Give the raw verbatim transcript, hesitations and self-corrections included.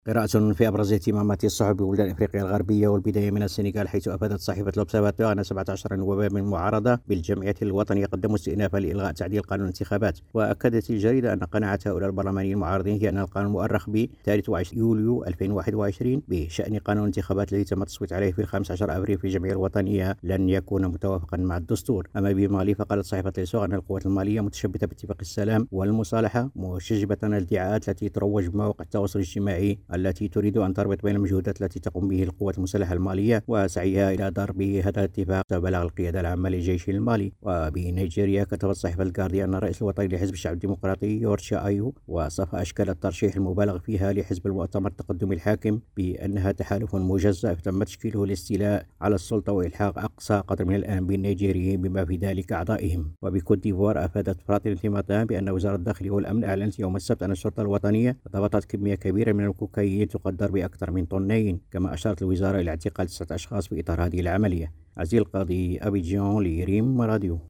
قراءة في أبرز اهتمامات الصحف ببلدان إفريقيا الغربية، والبداية من السنغال، حيث أفادت صحيفة الأوبسرفاتوار أن سبعة عشر نوابا من المعارضة بالجمعية الوطنية قدموا استئنافا لإلغاء تعديل قانون الانتخابات. وأكدت الجريدة أن قناعة هؤلاء البرلمانيين المعارضين هي أن القانون المؤرخ ب ثالث يوليو ألفين وواحد وعشرين بشأن قانون الانتخابات الذي تم التصويت عليه في الخامس عشر أبريل في الجمعية الوطنية لن يكون متوافقا مع الدستور. أما بمالي، فقالت صحيفة ليسوغ أن القوات المالية متشبثة باتفاق السلام والمصالحة، مشجبة الادعاءات التي تروج بمواقع التواصل الاجتماعي التي تريد أن تربط بين المجهودات التي تقوم به القوات المسلحة المالية وسعيها إلى ضرب هذا الاتفاق. بلغ القيادة العامة للجيش المالي. وبنيجيريا، كتبت صحيفة الجارديان أن الرئيس الوطني لحزب الشعب الديمقراطي يورشا أيو وصف أشكال الترشيح المبالغ فيها لحزب المؤتمر التقدمي الحاكم بأنها تحالف مجزأ تم تشكيله للاستيلاء على السلطة وإلحاق أقصى قدر من الأنابيب النيجيريين بما في ذلك أعضائهم. وبكوت ديفوار، أفادت فراتين تيماتان بأن وزارة الداخلية والأمن أعلنت يوم السبت أن الشرطة الوطنية ضبطت كمية كبيرة من الكوكايين تقدر بأكثر من طنين. كما أشارت الوزارة إلى اعتقال تسعة أشخاص في إطار هذه العملية. عزيز القاضي، أبيجان، لريم راديو.